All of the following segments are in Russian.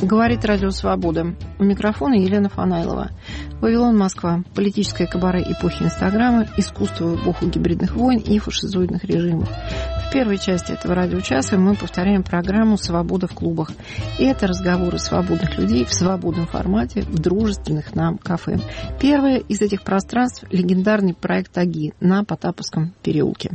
Говорит Радио Свобода. У микрофона Елена Фанайлова. Вавилон, Москва. Политическое кабаре эпохи Инстаграма, искусство в эпоху гибридных войн и фашизоидных режимов. В первой части этого радиочаса мы повторяем программу «Свобода в клубах». И это разговоры свободных людей в свободном формате в дружественных нам кафе. Первое из этих пространств – легендарный проект «Аги» на Потаповском переулке.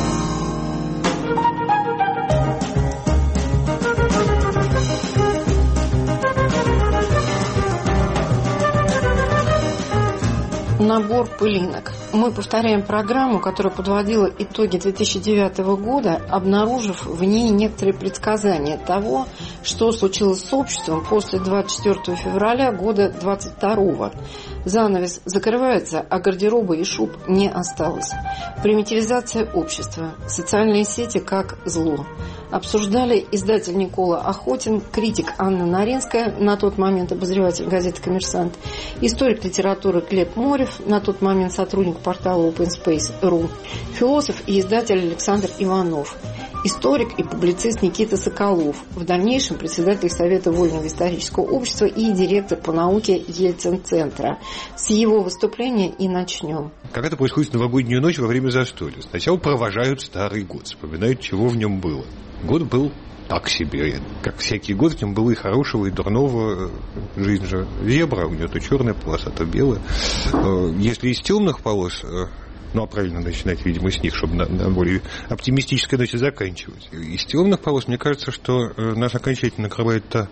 Набор пылинок. Мы повторяем программу, которая подводила итоги 2009 года, обнаружив в ней некоторые предсказания того, что случилось с обществом после 24 февраля года 2022. Занавес закрывается, а гардероба и шуб не осталось. Примитивизация общества. Социальные сети как зло. Обсуждали издатель Никола Охотин, критик Анна Наринская, на тот момент обозреватель газеты «Коммерсант», историк литературы Глеб Морев, на тот момент сотрудник портала OpenSpace.ru, философ и издатель Александр Иванов, историк и публицист Никита Соколов, в дальнейшем председатель Совета Вольного исторического общества и директор по науке Ельцин-центра. С его выступления и начнем. Как это происходит в новогоднюю ночь во время застолья? Сначала провожают старый год, вспоминают, чего в нем было. Год был так себе. Как всякий год, в нем было и хорошего, и дурного. Жизнь же зебра, у нее то черная полоса, то белая. Если из темных полос... Ну, а правильно начинать, видимо, с них, чтобы на более оптимистической ноте заканчивать. Из темных полос, мне кажется, что нас окончательно накрывает та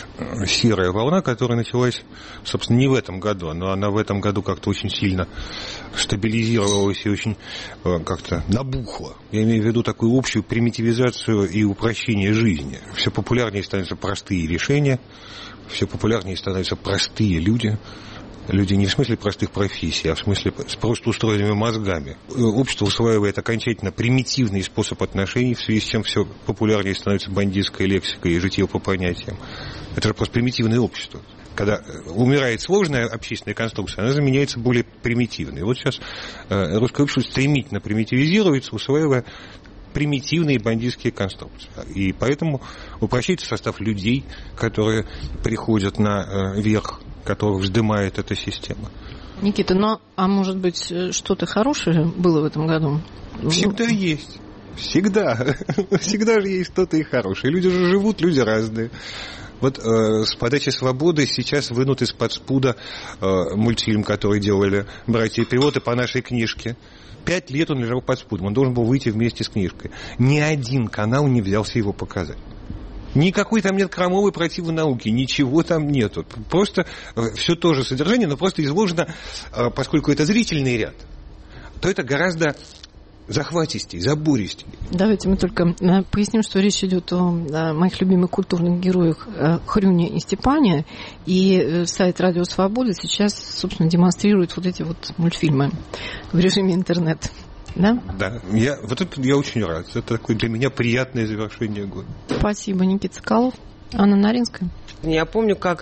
серая волна, которая началась, собственно, не в этом году, но она в этом году как-то очень сильно стабилизировалась и очень как-то набухла. Я имею в виду такую общую примитивизацию и упрощение жизни. Все популярнее становятся простые решения, все популярнее становятся простые люди. Люди не в смысле простых профессий, а в смысле с просто устроенными мозгами. Общество усваивает окончательно примитивный способ отношений, в связи с чем все популярнее становится бандитская лексика и житье по понятиям. Это же просто примитивное общество. Когда умирает сложная общественная конструкция, она заменяется более примитивной. И вот сейчас русское общество стремительно примитивизируется, усваивая примитивные бандитские конструкции. И поэтому упрощается состав людей, которые приходят наверх, которых вздымает эта система. Никита, ну, а может быть, что-то хорошее было в этом году? Всегда есть. Всегда. Всегда же есть что-то и хорошее. Люди же живут, люди разные. Вот с подачи «Свободы» сейчас вынут из-под спуда мультфильм, который делали братья-пилоты по нашей книжке. 5 лет он лежал под спудом. Он должен был выйти вместе с книжкой. Ни один канал не взялся его показать. Никакой там нет крамолы противонауки, ничего там нету. Просто все то же содержание, но просто изложено, поскольку это зрительный ряд, то это гораздо захватистей, забористей. Давайте мы только поясним, что речь идет о моих любимых культурных героях Хрюне и Степане. И сайт Радио Свобода сейчас, собственно, демонстрирует вот эти вот мультфильмы в режиме интернет. Да? Да. Я очень рад. Это такое для меня приятное завершение года. Спасибо, Никита Соколов. Анна Наринская. Я помню, как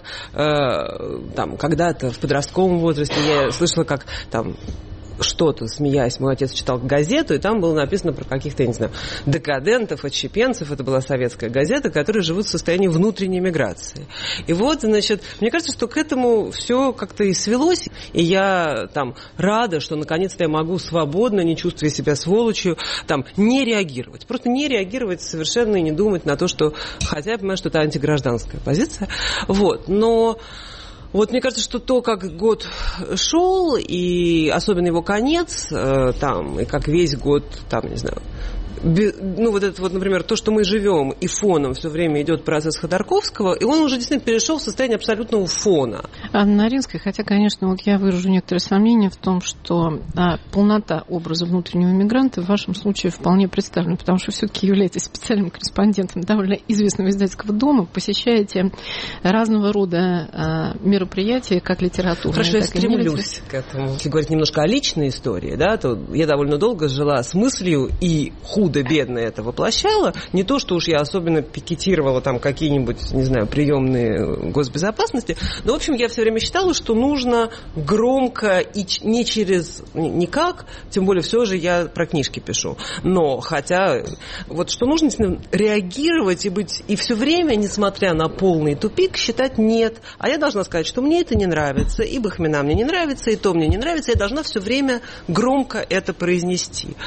там когда-то в подростковом возрасте я слышала, как там что-то, смеясь, мой отец читал газету, и там было написано про каких-то, я не знаю, декадентов, отщепенцев. Это была советская газета, которые живут в состоянии внутренней миграции. И вот, значит, мне кажется, что к этому все как-то и свелось. И я там рада, что наконец-то я могу свободно, не чувствуя себя сволочью, там, не реагировать. Просто не реагировать совершенно и не думать на то, что... Хотя я понимаю, что это антигражданская позиция. Вот. Но... Вот мне кажется, что то, как год шел, и особенно его конец, там, и как весь год, там, не знаю, ну, вот это вот, например, то, что мы живем, и фоном все время идет процесс Ходорковского, и он уже действительно перешел в состояние абсолютного фона. Анна Наринская, хотя, конечно, вот я выражу некоторые сомнения в том, что полнота образа внутреннего мигранта в вашем случае вполне представлена, потому что все-таки являетесь специальным корреспондентом довольно известного издательского дома, посещаете разного рода мероприятия, как литературные. Хорошо, я стремлюсь к этому. Если говорить немножко о личной истории, да, то я довольно долго жила с мыслью и хуже худо-бедно это воплощала. Не то, что уж я особенно пикетировала там какие-нибудь, не знаю, приемные госбезопасности, но, в общем, я все время считала, что нужно громко и не через никак, тем более все же я про книжки пишу. Но, хотя, вот что нужно реагировать и быть, и все время, несмотря на полный тупик, считать нет. А я должна сказать, что мне это не нравится, и Бахмина мне не нравится, и то мне не нравится, я должна все время громко это произнести.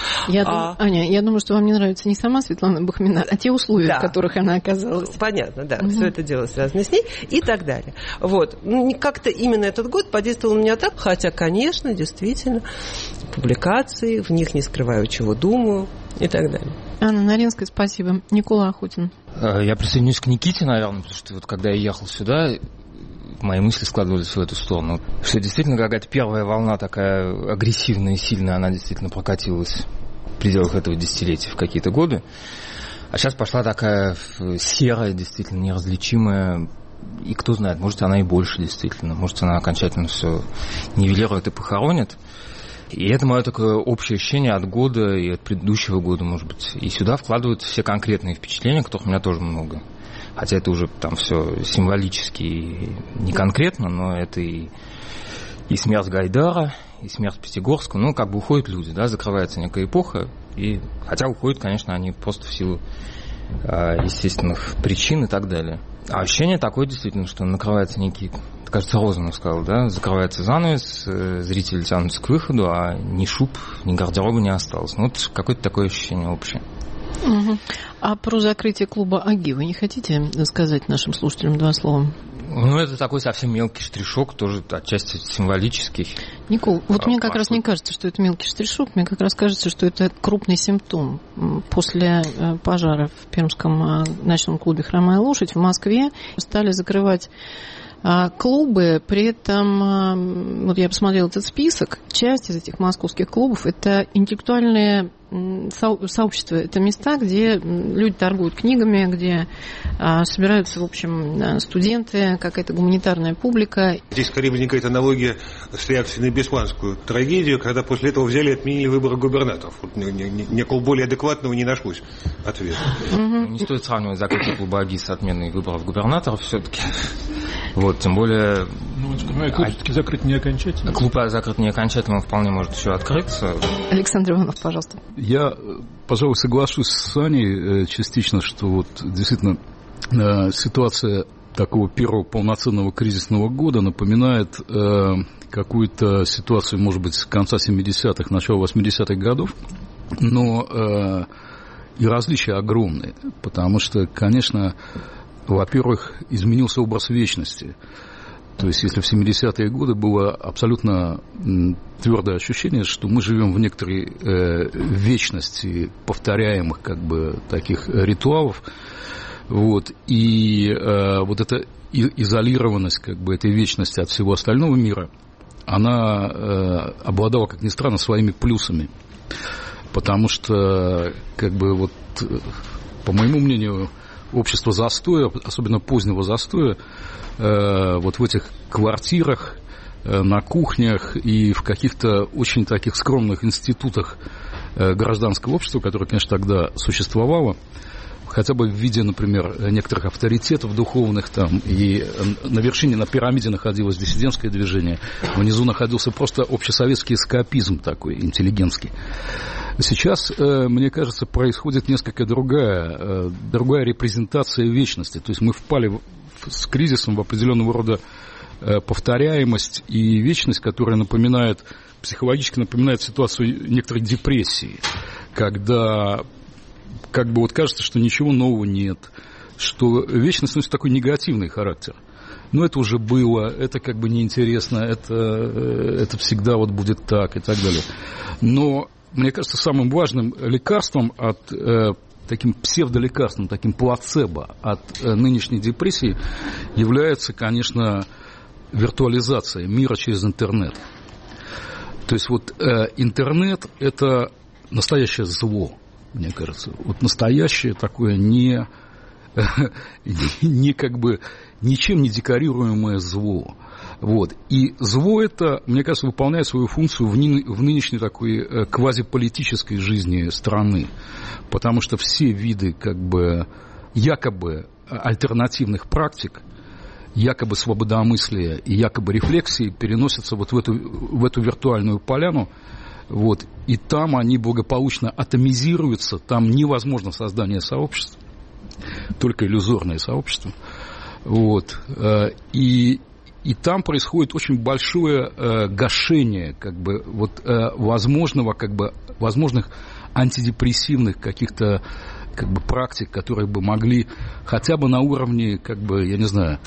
Аня, я думаю, что вам не нравится не сама Светлана Бахмина, а те условия, да. в которых она оказалась. Понятно, да. Все это дело связано с ней и так далее. Вот. Как-то именно этот год подействовал на меня так, хотя, конечно, действительно, публикации, в них не скрываю, чего думаю и так далее. Анна Наринская, спасибо. Никола Охотин. Я присоединюсь к Никите, наверное, потому что вот когда я ехал сюда, мои мысли складывались в эту сторону. Что действительно какая-то первая волна такая агрессивная и сильная, она действительно прокатилась в пределах этого десятилетия в какие-то годы. А сейчас пошла такая серая, действительно неразличимая. И кто знает, может, она и больше действительно. Может, она окончательно все нивелирует и похоронит. И это мое такое общее ощущение от года и от предыдущего года, может быть. И сюда вкладываются все конкретные впечатления, которых у меня тоже много. Хотя это уже там все символически и не конкретно, но это и смерть Гайдара, и смерть Пятигорского. Ну, как бы уходят люди, да, закрывается некая эпоха. И, хотя уходят, конечно, они просто в силу естественных причин и так далее. А ощущение такое действительно, что накрывается некий, кажется, Розанов сказал, да, закрывается занавес, зрители тянутся к выходу, а ни шуб, ни гардероба не осталось. Ну, вот какое-то такое ощущение общее. Угу. А про закрытие клуба АГИ вы не хотите сказать нашим слушателям два слова? Ну, это такой совсем мелкий штришок, тоже отчасти символический. Никол, вот мне как раз не кажется, что это мелкий штришок, мне как раз кажется, что это крупный симптом. После пожара в Пермском ночном клубе «Хромая лошадь» в Москве стали закрывать клубы, при этом, вот я посмотрела этот список, часть из этих московских клубов – это интеллектуальные сообщества, это места, где люди торгуют книгами, где собираются, в общем, студенты, какая-то гуманитарная публика. Здесь скорее возникает аналогия с реакцией на бесланскую трагедию, когда после этого взяли и отменили выборы губернаторов. Вот некого более адекватного не нашлось ответа. Не стоит сравнивать закрытие клуба АГИ с отменой выборов губернаторов все-таки. Вот, тем более... Ну, клуб все-таки закрыт не окончательно. Клуб закрыт не окончательно, он вполне может еще открыться. Александр Иванов, пожалуйста. Я, пожалуй, соглашусь с Аней частично, что вот действительно ситуация такого первого полноценного кризисного года напоминает какую-то ситуацию, может быть, с конца 70-х, начала 80-х годов, но и различия огромные, потому что, конечно, во-первых, изменился образ вечности. То есть, если в 70-е годы было абсолютно твердое ощущение, что мы живем в некоторой вечности повторяемых, как бы, таких ритуалов, вот, и вот эта изолированность, как бы, этой вечности от всего остального мира, она обладала, как ни странно, своими плюсами. Потому что, как бы, вот, по моему мнению, общество застоя, особенно позднего застоя, вот в этих квартирах, на кухнях и в каких-то очень таких скромных институтах гражданского общества, которое, конечно, тогда существовало, хотя бы в виде, например, некоторых авторитетов духовных там, и на вершине, на пирамиде находилось диссидентское движение, внизу находился просто общесоветский эскапизм такой, интеллигентский. Сейчас, мне кажется, происходит несколько другая репрезентация вечности. То есть мы впали с кризисом в определенного рода повторяемость и вечность, которая напоминает, психологически напоминает ситуацию некоторой депрессии, когда как бы вот кажется, что ничего нового нет, что вечность носит такой негативный характер. Но это уже было, это как бы неинтересно, это всегда вот будет так и так далее. Но мне кажется, самым важным лекарством таким псевдолекарством, таким плацебо от нынешней депрессии является, конечно, виртуализация мира через интернет. То есть вот интернет – это настоящее зло, мне кажется. Вот настоящее такое не как бы ничем не декорируемое зло. Вот. И зло это, мне кажется, выполняет свою функцию в нынешней такой квазиполитической жизни страны. Потому что все виды как бы якобы альтернативных практик, якобы свободомыслия и якобы рефлексии переносятся вот в эту виртуальную поляну. Вот, и там они благополучно атомизируются, там невозможно создание сообщества, только иллюзорное сообщество. Вот, и там происходит очень большое гашение как бы, вот, возможных антидепрессивных каких-то как бы, практик, которые бы могли хотя бы на уровне, как бы, я не знаю,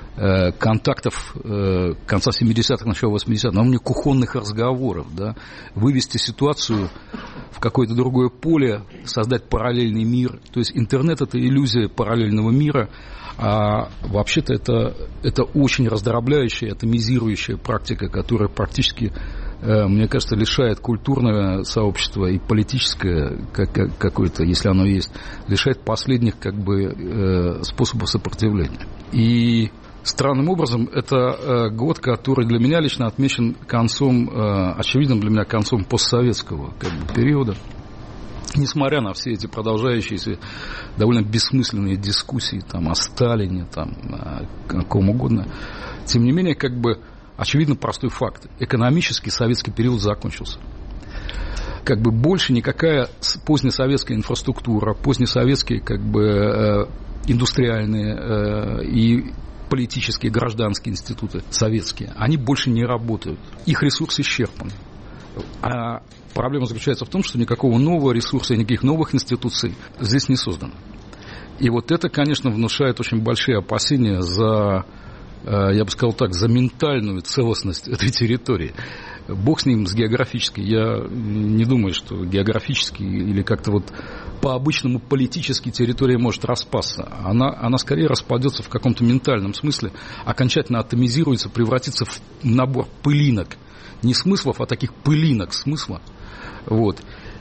контактов конца 70-х, начала 80-х, на уровне кухонных разговоров, да, вывести ситуацию в какое-то другое поле, создать параллельный мир. То есть интернет – это иллюзия параллельного мира, а вообще-то это очень раздробляющая, атомизирующая практика, которая практически, мне кажется, лишает культурное сообщество и политическое какое-то, если оно есть, лишает последних как бы способов сопротивления. И странным образом, это год, который для меня лично отмечен концом, очевидным для меня концом постсоветского как бы, периода. Несмотря на все эти продолжающиеся довольно бессмысленные дискуссии там, о Сталине, там, о ком угодно, тем не менее, как бы, очевидно простой факт. Экономический советский период закончился. Как бы больше никакая позднесоветская инфраструктура, позднесоветские как бы, индустриальные и политические, гражданские институты советские, они больше не работают. Их ресурс исчерпан. А проблема заключается в том, что никакого нового ресурса и никаких новых институций здесь не создано. И вот это, конечно, внушает очень большие опасения за, я бы сказал так, за ментальную целостность этой территории. Бог с ним, с географической. Я не думаю, что географически или как-то вот по-обычному политически территория может распасться. Она скорее распадется в каком-то ментальном смысле, окончательно атомизируется, превратится в набор пылинок. Не смыслов, а таких пылинок смысла. Вот.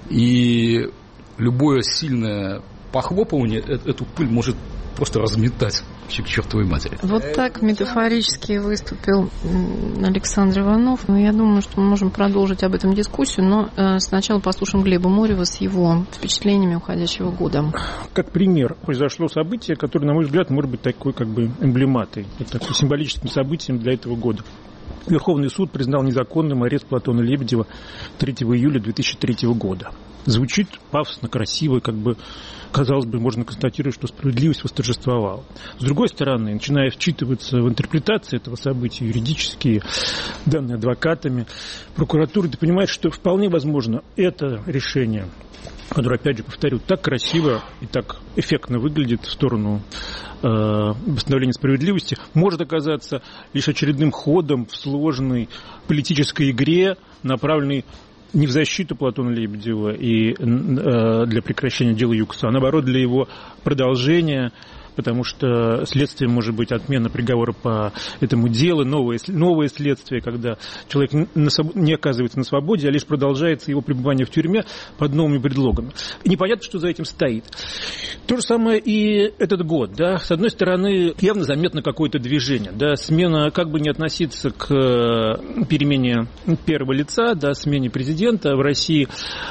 И любое сильное похлопывание эту пыль может просто разметать к чертовой матери. Вот так метафорически выступил Александр Иванов. Я думаю, что мы можем продолжить об этом дискуссию, но сначала послушаем Глеба Мурева с его впечатлениями уходящего года. Как пример, произошло событие, которое, на мой взгляд, может быть такой как бы эмблематой, таким символическим событием для этого года. Верховный суд признал незаконным арест Платона Лебедева 3 июля 2003 года. Звучит пафосно, красиво, как бы, казалось бы, можно констатировать, что справедливость восторжествовала. С другой стороны, начиная вчитываться в интерпретации этого события, юридические данные адвокатами, прокуратурой, ты понимаешь, что вполне возможно это решение, которое, опять же, повторю, так красиво и так эффектно выглядит в сторону восстановления справедливости, может оказаться лишь очередным ходом в сложной политической игре, направленной не в защиту Платона Лебедева и для прекращения дела ЮКСа, а наоборот для его продолжения, потому что следствием может быть отмена приговора по этому делу, новое следствие, когда человек не оказывается на свободе, а лишь продолжается его пребывание в тюрьме под новыми предлогами. И непонятно, что за этим стоит. То же самое и этот год. Да? С одной стороны, явно заметно какое-то движение. Да? Смена, как бы не относиться к перемене первого лица, да, смене президента в России,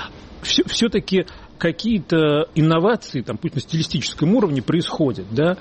все-таки какие-то инновации, там, пусть на стилистическом уровне, происходят, да,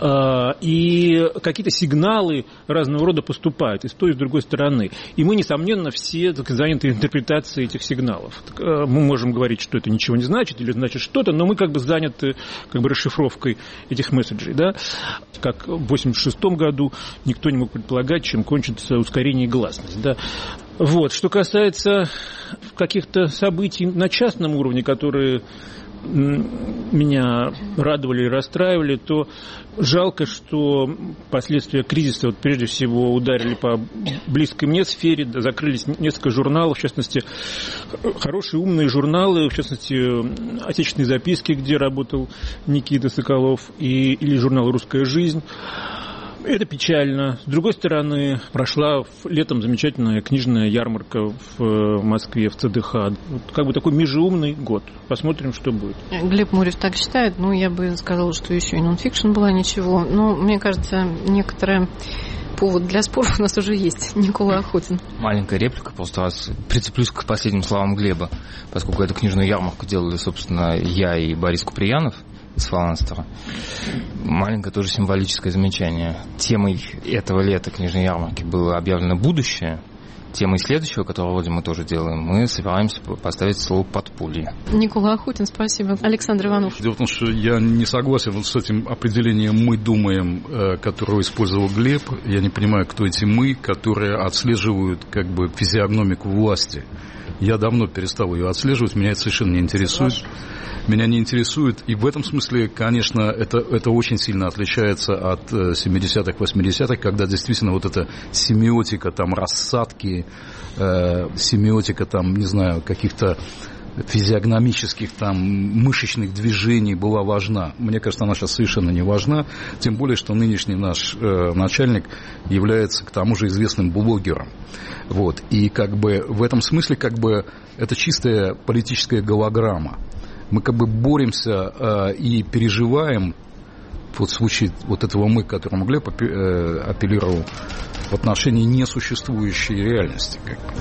и какие-то сигналы разного рода поступают и с той, и с другой стороны. И мы, несомненно, все заняты интерпретацией этих сигналов. Мы можем говорить, что это ничего не значит или значит что-то, но мы как бы заняты как бы расшифровкой этих месседжей, да. Как в 1986 году никто не мог предполагать, чем кончится ускорение и гласность, да. Вот. Что касается каких-то событий на частном уровне, которые меня радовали и расстраивали, то жалко, что последствия кризиса вот, прежде всего ударили по близкой мне сфере, да, закрылись несколько журналов, в частности, хорошие умные журналы, в частности, «Отечественные записки», где работал Никита Соколов, или журнал «Русская жизнь». Это печально. С другой стороны, прошла летом замечательная книжная ярмарка в Москве, в ЦДХ. Вот как бы такой межеумный год. Посмотрим, что будет. Глеб Мурев так считает. Ну, я бы сказала, что еще и нонфикшн была ничего. Но, мне кажется, некоторая повод для спора у нас уже есть. Никола Охотин. Маленькая реплика, просто раз прицеплюсь к последним словам Глеба, поскольку эту книжную ярмарку делали, собственно, я и Борис Куприянов из Фаланстера. Маленькое тоже символическое замечание. Темой этого лета книжной ярмарки было объявлено будущее. Темой следующего, которого вроде мы тоже делаем, мы собираемся поставить слово «подполье». Никола Охотин, спасибо. Александр Иванов. Дело в том, что я не согласен вот с этим определением «мы думаем», которое использовал Глеб. Я не понимаю, кто эти «мы», которые отслеживают как бы физиогномику власти. Я давно перестал ее отслеживать, меня это совершенно не интересует. Меня не интересует, и в этом смысле, конечно, это очень сильно отличается от 70-х, 80-х, когда действительно вот эта семиотика там рассадки, семиотика там, не знаю, каких-то физиогномических там мышечных движений была важна. Мне кажется, она сейчас совершенно не важна, тем более, что нынешний наш начальник является к тому же известным блогером. Вот. И как бы в этом смысле как бы это чистая политическая голограмма. Мы как бы боремся и переживаем, вот в случае вот этого «мы», к которому Глеб апеллировал, в отношении несуществующей реальности. Как бы.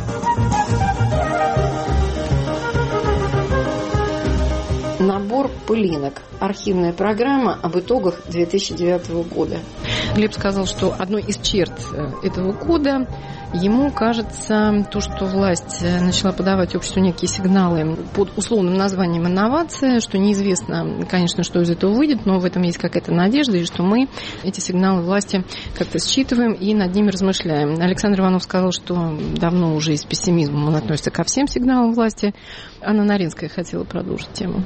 Набор пылинок. Архивная программа об итогах 2009 года. Глеб сказал, что одной из черт этого года ему кажется то, что власть начала подавать обществу некие сигналы под условным названием инновация, что неизвестно, конечно, что из этого выйдет, но в этом есть какая-то надежда, и что мы эти сигналы власти как-то считываем и над ними размышляем. Александр Иванов сказал, что давно уже с пессимизмом он относится ко всем сигналам власти. Анна Наринская хотела продолжить тему.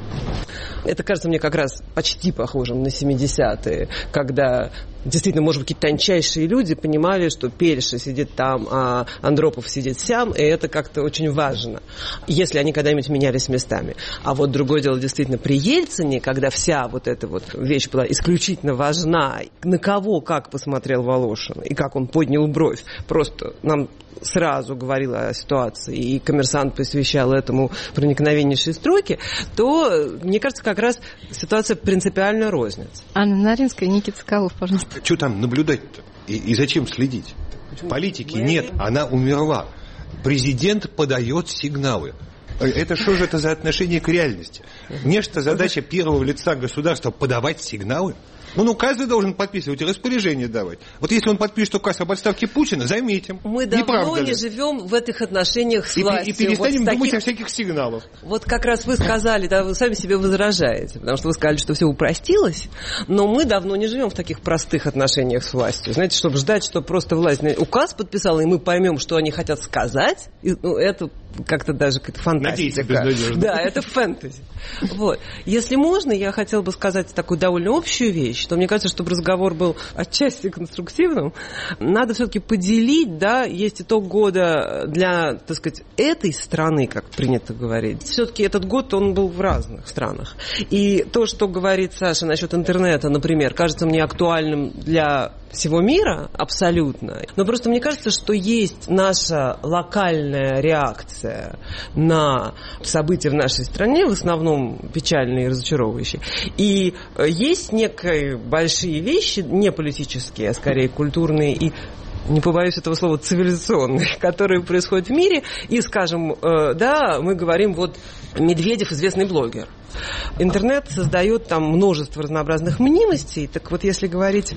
Это кажется мне как раз почти похожим на 70-е, когда действительно, может быть, какие-то тончайшие люди понимали, что Пельша сидит там, а Андропов сидит сям, и это как-то очень важно, если они когда-нибудь менялись местами. А вот другое дело действительно при Ельцине, когда вся вот эта вот вещь была исключительно важна, на кого как посмотрел Волошин, и как он поднял бровь, просто нам сразу говорила о ситуации, и «Коммерсант» посвящал этому проникновеннейшие строки, то, мне кажется, как раз ситуация принципиально рознится. Анна Наринская, Никита Соколов, пожалуйста. Что там наблюдать-то? И зачем следить? Почему? Политики нет, она умерла. Президент подает сигналы. Это что же это за отношение к реальности? Нечто задача первого лица государства подавать сигналы? Он указы должен подписывать и распоряжение давать. Вот если он подпишет указ об отставке Путина, заметим. Мы давно не живем в этих отношениях с властью. И перестанем думать о всяких сигналах. Вот как раз вы сказали, да, вы сами себе возражаете, потому что вы сказали, что все упростилось, но мы давно не живем в таких простых отношениях с властью. Знаете, чтобы ждать, что просто власть указ подписала, и мы поймем, что они хотят сказать, это как-то даже какая-то фантастика. Надеюсь, да, это фэнтези. Вот. Если можно, я хотела бы сказать такую довольно общую вещь, что мне кажется, чтобы разговор был отчасти конструктивным, надо все-таки поделить, да, есть итог года для, так сказать, этой страны, как принято говорить. Все-таки этот год, он был в разных странах. И то, что говорит Саша насчет интернета, например, кажется мне актуальным для всего мира абсолютно. Но просто мне кажется, что есть наша локальная реакция на события в нашей стране, в основном печальные и разочаровывающие. И есть некие большие вещи, не политические, а скорее культурные и, не побоюсь этого слова, цивилизационные, которые происходят в мире. И, скажем, да, мы говорим, вот Медведев известный блогер. Интернет создает там множество разнообразных мнимостей. Так вот, если говорить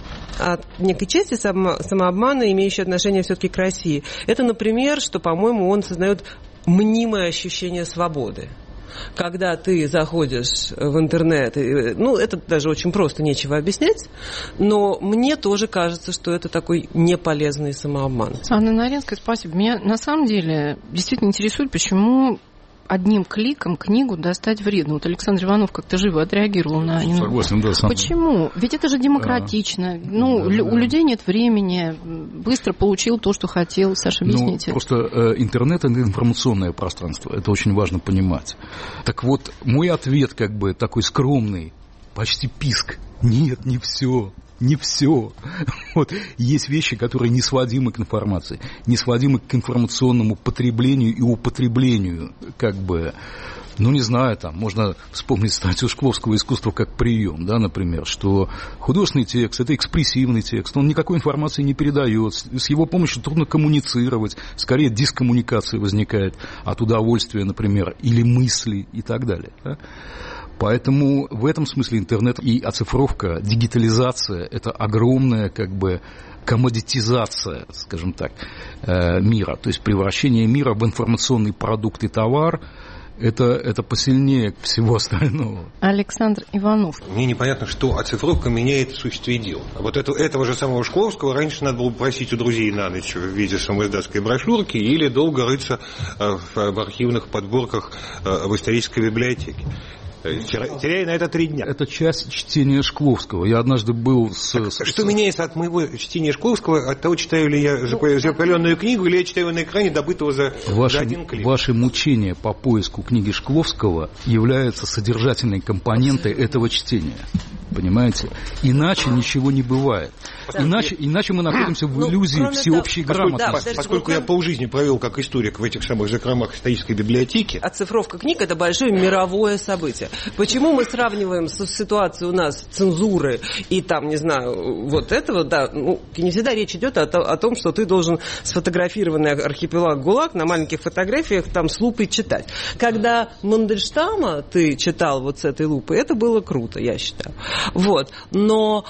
от некой части самообмана, имеющей отношение все-таки к России, это, например, что, по-моему, он создает мнимое ощущение свободы. Когда ты заходишь в интернет, ну, это даже очень просто, нечего объяснять, но мне тоже кажется, что это такой неполезный самообман. Анна Наринская, спасибо. Меня на самом деле действительно интересует, почему одним кликом книгу достать вредно. Вот Александр Иванов как-то живо отреагировал на него. Согласен, да, сам. Почему? Ведь это же демократично. У людей нет времени. Быстро получил то, что хотел. Саша, объясните. Просто интернет – это информационное пространство. Это очень важно понимать. Так вот, мой ответ как бы такой скромный, почти писк. Нет, не все. Не все. Вот. Есть вещи, которые не сводимы к информации, не сводимы к информационному потреблению и употреблению, как бы. Ну, не знаю, там, можно вспомнить статью Шкловского «Искусство как прием», да, например, что художественный текст – это экспрессивный текст, он никакой информации не передает, с его помощью трудно коммуницировать, скорее дискоммуникация возникает от удовольствия, например, или мысли и так далее. Да? Поэтому в этом смысле интернет и оцифровка, дигитализация – это огромная, как бы, коммодитизация, скажем так, мира, то есть превращение мира в информационный продукт и товар. Это посильнее всего остального. Александр Иванов. Мне непонятно, что оцифровка меняет в существе дел. Вот этого же самого Шкловского раньше надо было просить у друзей на ночь в виде самоиздатской брошюрки или долго рыться в архивных подборках в исторической библиотеке. Теряя на это 3 дня. Это часть чтения Шкловского. Я однажды был Что меняется от моего чтения Шкловского, от того, читаю ли я запаленную книгу, или я читаю на экране, добытого за 1 клик? Ваши мучения по поиску книги Шкловского являются содержательной компонентой этого чтения. Понимаете? Иначе ничего не бывает. Иначе мы находимся в иллюзии всеобщей грамотности. Поскольку я полжизни провел как историк в этих самых закромах исторической библиотеки. Оцифровка книг – это большое мировое событие. Почему мы сравниваем с ситуацией у нас цензуры и там, не знаю, вот этого, да, ну, не всегда речь идет о том, что ты должен сфотографированный архипелаг ГУЛАГ на маленьких фотографиях там с лупой читать. Когда Мандельштама ты читал вот с этой лупой, это было круто, я считаю. Вот. Но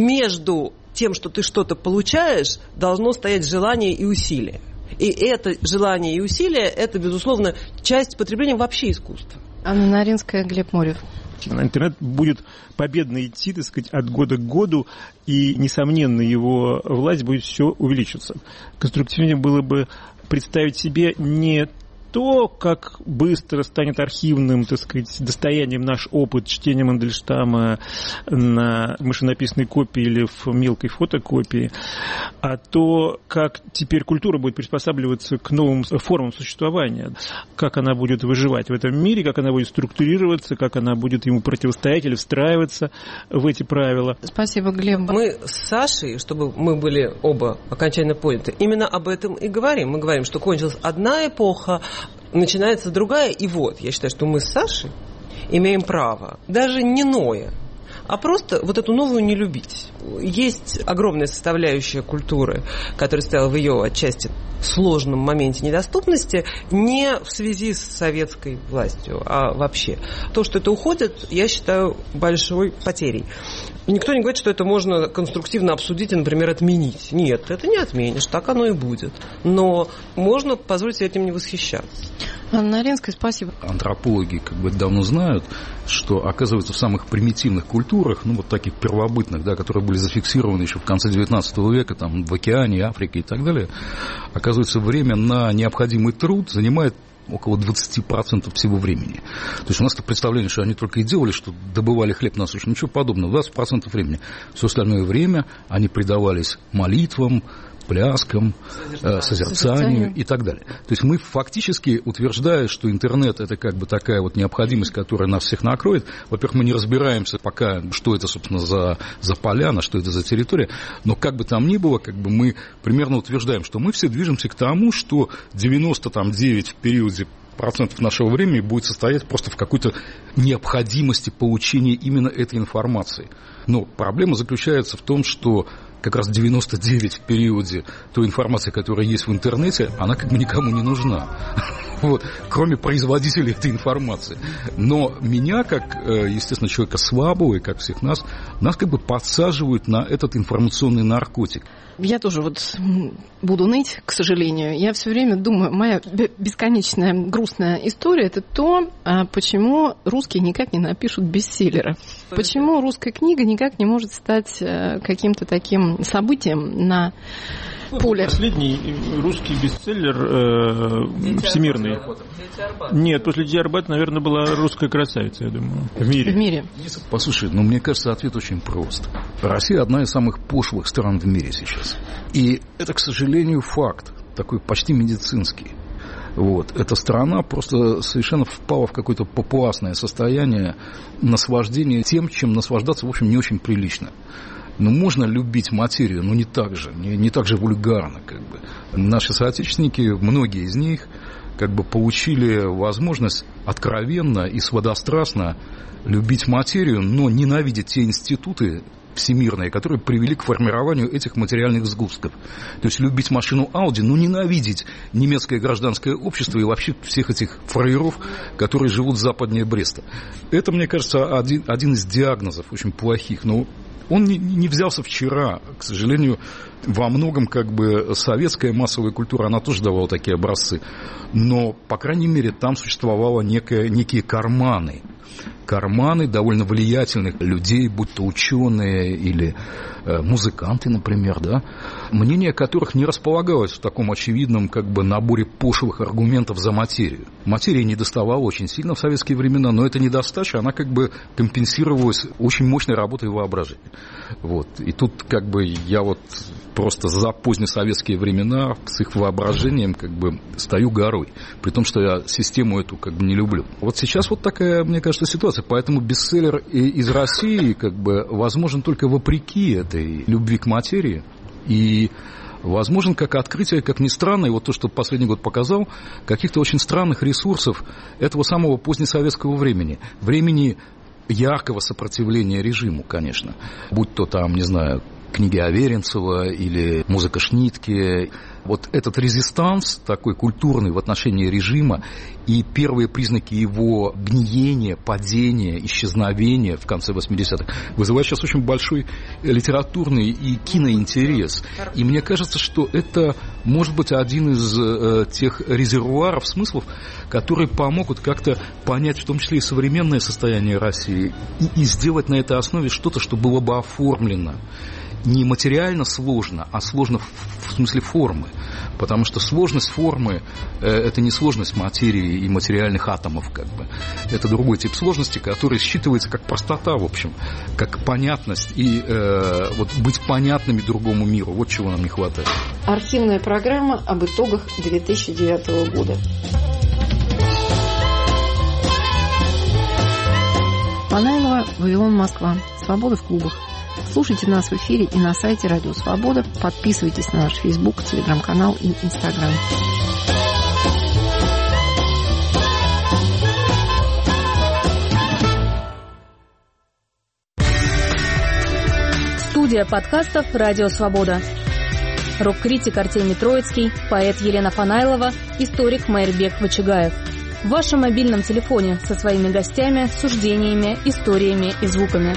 между тем, что ты что-то получаешь, должно стоять желание и усилие. И это желание и усилие – это, безусловно, часть потребления вообще искусства. Анна Наринская, Глеб Морев. Интернет будет победно идти, так сказать, от года к году, и, несомненно, его власть будет все увеличиваться. Конструктивнее было бы представить себе не то, как быстро станет архивным, так сказать, достоянием наш опыт чтения Мандельштама на машинописной копии или в мелкой фотокопии, а то, как теперь культура будет приспосабливаться к новым формам существования, как она будет выживать в этом мире, как она будет структурироваться, как она будет ему противостоять или встраиваться в эти правила. Спасибо, Глеб. Мы с Сашей, чтобы мы были оба окончательно поняты, именно об этом и говорим. Мы говорим, что кончилась одна эпоха, начинается другая, и вот, я считаю, что мы с Сашей имеем право, даже не ноя, а просто вот эту новую не любить. Есть огромная составляющая культуры, которая стояла в ее отчасти сложном моменте недоступности, не в связи с советской властью, а вообще. То, что это уходит, я считаю большой потерей. И никто не говорит, что это можно конструктивно обсудить и, например, отменить. Нет, это не отменишь, так оно и будет. Но можно позволить себе этим не восхищаться. Анна Наринская, спасибо. Антропологи как бы давно знают, что, оказывается, в самых примитивных культурах, ну, вот таких первобытных, да, которые были зафиксированы еще в конце XIX века, там, в океане, Африке и так далее, оказывается, время на необходимый труд занимает около 20% всего времени. То есть у нас это представление, что они только и делали, что добывали хлеб насущный. Ничего подобного. 20% времени. Все остальное время они предавались молитвам, пляскам, созерцанию и так далее. То есть мы фактически, утверждая, что интернет – это как бы такая вот необходимость, которая нас всех накроет, во-первых, мы не разбираемся пока, что это, собственно, за поляна, что это за территория, но как бы там ни было, как бы мы примерно утверждаем, что мы все движемся к тому, что 99 в периоде процентов нашего времени будет состоять просто в какой-то необходимости получения именно этой информации. Но проблема заключается в том, что как раз 99 в периоде той информации, которая есть в интернете, она как бы никому не нужна. Вот, кроме производителей этой информации. Но меня, как, естественно, человека слабого, и как всех нас как бы подсаживают на этот информационный наркотик. Я тоже вот буду ныть, к сожалению. Я все время думаю, моя бесконечная грустная история – это то, почему русские никак не напишут бестселлера. Почему русская книга никак не может стать каким-то таким событием на поле. Последний русский бестселлер всемирный. Нет, после Диарбата, наверное, была «Русская красавица», я думаю, в мире. В мире. Послушай, ну, мне кажется, ответ очень прост. Россия одна из самых пошлых стран в мире сейчас. И это, к сожалению, факт, такой почти медицинский. Вот. Эта страна просто совершенно впала в какое-то папуасное состояние наслаждения тем, чем наслаждаться, в общем, не очень прилично. Ну, можно любить материю, но не так же, не так же вульгарно, как бы. Наши соотечественники, многие из них, как бы получили возможность откровенно и святострастно любить материю, но ненавидеть те институты всемирные, которые привели к формированию этих материальных сгустков. То есть любить машину Audi, но ненавидеть немецкое гражданское общество и вообще всех этих фраеров, которые живут западнее Бреста. Это, мне кажется, один из диагнозов очень плохих. Но он не взялся вчера. К сожалению, во многом как бы советская массовая культура, она тоже давала такие образцы. Но, по крайней мере, там существовало некие карманы довольно влиятельных людей, будь то ученые или музыканты, например, да, мнение которых не располагалось в таком очевидном как бы наборе пошлых аргументов за материю. Материя недоставала очень сильно в советские времена, но эта недостача, она как бы компенсировалась очень мощной работой воображения. Вот. И тут как бы я вот просто за позднесоветские времена с их воображением как бы стою горой, при том, что я систему эту как бы не люблю. Вот сейчас вот такая, мне кажется, ситуация, поэтому бестселлер из России как бы возможен только вопреки этой любви к материи и возможен как открытие, как ни странно, и вот то, что последний год показал, каких-то очень странных ресурсов этого самого позднесоветского времени яркого сопротивления режиму, конечно, будь то там, не знаю, книги Аверинцева или музыка Шнитке. Вот этот резистанс такой культурный в отношении режима и первые признаки его гниения, падения, исчезновения в конце 80-х вызывают сейчас очень большой литературный и киноинтерес. И мне кажется, что это может быть один из тех резервуаров смыслов, которые помогут как-то понять в том числе и современное состояние России и сделать на этой основе что-то, что было бы оформлено. Не материально сложно, а сложно в смысле формы. Потому что сложность формы – это не сложность материи и материальных атомов, как бы. Это другой тип сложности, который считывается как простота, в общем, как понятность и вот быть понятными другому миру. Вот чего нам не хватает. Архивная программа об итогах 2009 года. Панайлова, Вавилон, Москва. Свобода в клубах. Слушайте нас в эфире и на сайте Радио Свобода. Подписывайтесь на наш Facebook, Телеграм-канал и Инстаграм. Студия подкастов «Радио Свобода». Рок-критик Артемий Троицкий, поэт Елена Панайлова, историк Майрбек Вачигаев. В вашем мобильном телефоне со своими гостями, суждениями, историями и звуками.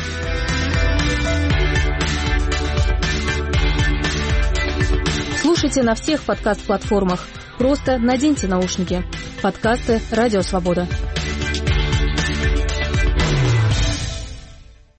Слушайте на всех подкаст-платформах. Просто наденьте наушники. Подкасты «Радио Свобода».